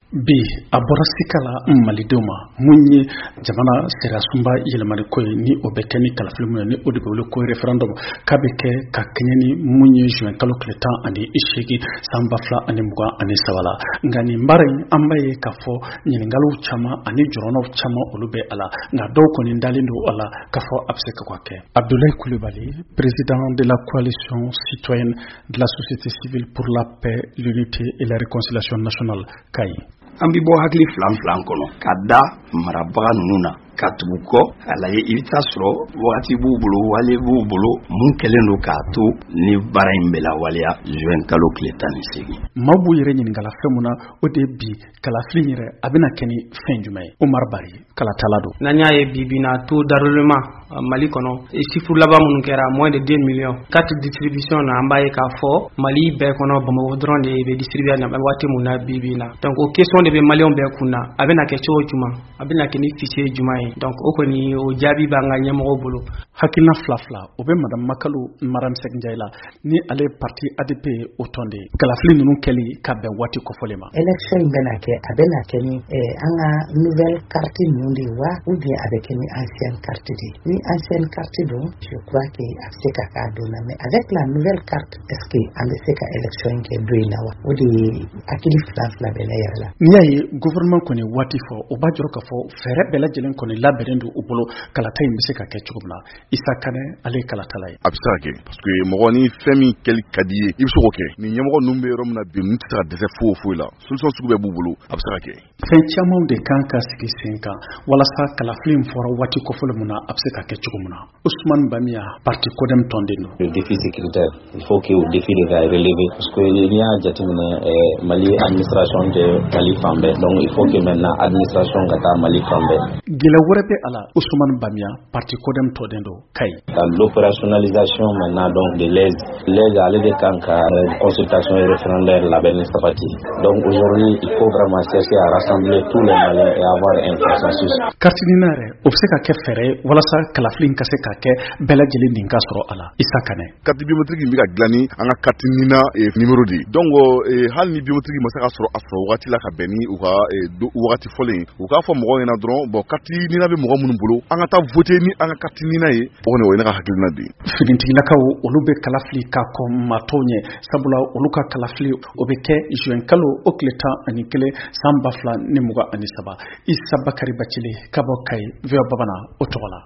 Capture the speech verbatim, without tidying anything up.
bi a bɔra sikala malidenw ma mun ye jamana serasunba yɛlɛmani ko ye ni o bɛ kɛ ni kalafili mun ye ni o de bɛ wele ko referendum k'a bɛ kɛ ka kɛɲɛ ni mun ye juin kalo tile tan ani seegin san ba fila ani mugan ani saba la nka nin baara in an b'a ye k'a fɔ ɲininkaliw caman ani jɔrɔnaw caman olu bɛ a la nka dɔw kɔni dalen don a la k'a fɔ a bɛ se ka kɛ. Abdoulaye Coulibaly, président de la coalition citoyenne de la société civile pour la paix, l'unité et la réconciliation nationale C A I. An bi bɔ hakili filan filan kɔnɔ ka da marabaga ninnu na ka tugu kɔ a lajɛ i bɛ taa sɔrɔ wagati b'u bolo wale b'u bolo mun kɛlen don k'a to ni baara in bɛ lawaleya juin kalo tile tan ni seegin. Maaw b'u yɛrɛ ɲininkala fɛn mun na o de ye bi kalafili in yɛrɛ a bɛna kɛ ni fɛn jumɛn ye. Umar Bari kalatala don. N'an y'a ye bi bi in na taux d'enrôlement Mali kɔnɔ chiffre laban minnu kɛra moins de deux millions carte distribution na an b'a ye k'a fɔ Mali bɛɛ kɔnɔ Bamako dɔrɔn de bɛ distribuer na waati mun na bi bi in na donc o question de bɛ maliyɛnw bɛɛ kun na a bɛna kɛ cogo jumɛn a bɛna kɛ ni fichier jumɛn ye donc o kɔni o jaabi b'an ka ɲɛmɔgɔw bolo. Hakilina fila fila o bɛ madame Makalu Maram Seck Ndiaye la ni ale parti A D P ye o tɔn de kalafili ninnu kɛli ka bɛn waati kɔfɔlen ma. Élection in bɛna kɛ a bɛna kɛ ni an ka nouvelle carte ninnu de wa ou bien a bɛ kɛ ni ancienne carte de ni ancienne carte don je crois que a bɛ se ka k'a don na mais avec la nouvelle carte est-ce que an bɛ se ka élection in kɛ don in na wa o de ye hakili fila fila bɛ ne yɛrɛ la. N'i y'a ye gouvernement kɔni waati fɔ o b'a jɔrɔ k'a fɔ fɛɛrɛ bɛɛ lajɛlen kɔni labɛnnen don u bolo kalata in bɛ se ka kɛ cogo min na Isa Kanɛ ale ye kalatala ye. A bɛ se ka kɛ parce que mɔgɔ ni fɛn min kɛli ka di ye i bɛ se k'o kɛ ni ɲɛmɔgɔ ninnu bɛ yɔrɔ min na bi ninnu tɛ se ka dɛsɛ foyi foyi la solution sugu bɛɛ b'u bolo a bɛ se ka kɛ. Fɛn camanw de kan ka sigi sen kan walasa kalafili in fɔra waati kɔfɔlen mun na a bɛ se ka kɛ cogo min na. Ousmane Bamiya parti Codem tɔnden don. Le défi sécuritaire il faut que o défi de ka relever parce que n'i y'a jateminɛ Mali administration tɛ Mali fan bɛɛ donc il faut que maintenant administration ka taa Mali fan bɛɛ. Gɛlɛya wɛrɛ bɛ a la Ousmane Bamiya parti Codem tɔnden don C A I. Dans l'opérationnalisation maintenant donc de l'aide l'aide ale de kan ka consultation et référendaire labɛnni sabati donc aujourd'hui il faut vraiment chercher à rassembler tous les Maliens et avoir un consensus. Carte nina yɛrɛ o bɛ se ka kɛ fɛɛrɛ walasa kalafili in ka se ka kɛ bɛɛ lajɛlen nin ka sɔrɔ a la. Isa Kanɛ. Carte biométrique in bɛ ka dilan ni an ka carte nina numéro de donc hali ni biométrique ma se ka sɔrɔ a sɔrɔ wagati la ka bɛn ni u ka wagati fɔlen u k'a fɔ mɔgɔw ɲɛna dɔrɔn bon carte nina bɛ mɔgɔ minnu bolo an ka taa voter ni an ka carte nina ye o kɔni o ye ne ka hakilina de ye. Finitigilakaw olu bɛ kalafili ka kɔn matɔw ɲɛ sabula olu ka kalafili o bɛ kɛ juin kalo o tile tan ani kelen san ba fila ni mugan ani saba. Isa Bakari Bacili ka bɔ C A I V O Bamana o tɔgɔ la.